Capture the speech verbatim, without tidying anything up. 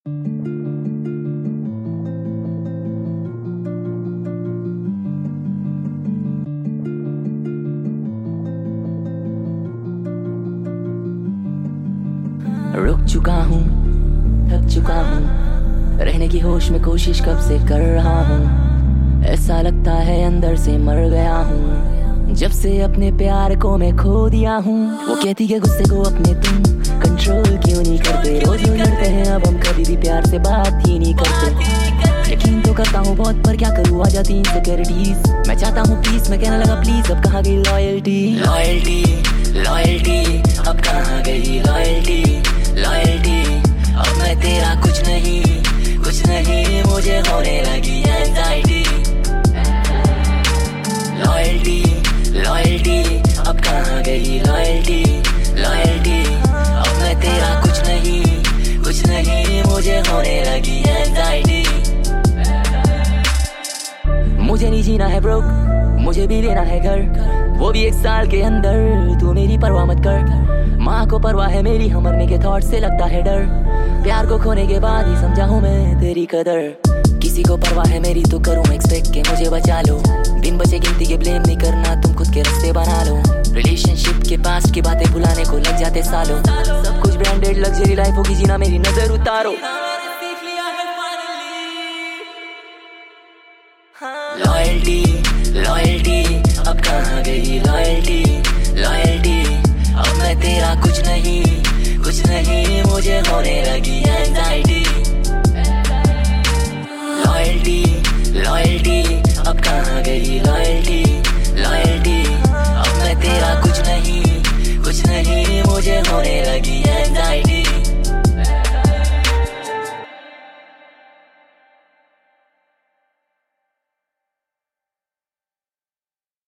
रुक चुका हूँ, थक चुका हूँ, रहने की होश में कोशिश कब से कर रहा हूँ। ऐसा लगता है अंदर से मर गया हूँ, जब से अपने प्यार को मैं खो दिया हूँ। वो कहती है गुस्से को अपने तुम कंट्रोल क्यों नहीं करते, रोज यूं लड़ते हैं अब हम कभी भी प्यार से बात ही नहीं करते। यकीन तो करता हूँ बहुत पर क्या करूँ, आ जाती इनसिक्योरिटीज। मैं चाहता हूँ प्लीज, मैं कहने लगा प्लीज, अब कहाँ गई लॉयल्टी। लॉयल्टी लॉयल्टी अब कहाँ गई लॉयल्टी। लॉयल्टी अब मैं तेरा कुछ नहीं, कुछ नहीं, मुझे होने लगी एंजाइटी। लॉयल्टी लॉयल्टी अब कहाँ गई लॉयल्टी। लॉयल्टी अब मैं तेरा कुछ नहीं, कुछ नहीं, मुझे होने लगी एंजाइटी। मुझे नहीं जीना है ब्रोक, मुझे भी लेना है घर, वो भी एक साल के अंदर। तू मेरी परवाह मत कर, माँ को परवाह है मेरी, हम मरने के थॉट से लगता है डर। प्यार को खोने के बाद ही समझा हूँ मैं तेरी कदर। किसी को परवाह है मेरी तो करूँ एक्सपेक्ट के मुझे बचा लो। दिन बचे गिनती के ब्लेम नहीं करना, तुम खुद के रास्ते बना लो। रिलेशनशिप के पास्ट की बातें भुलाने को लग जाते सालों। सब कुछ ब्रांडेड लग्जरी लाइफ होगी जीना, मेरी नजर उतारो। लॉयल्टी लॉयल्टी अब कहाँ गई लॉयल्टी। लॉयल्टी अब मैं तेरा कुछ नहीं, कुछ नहीं, मुझे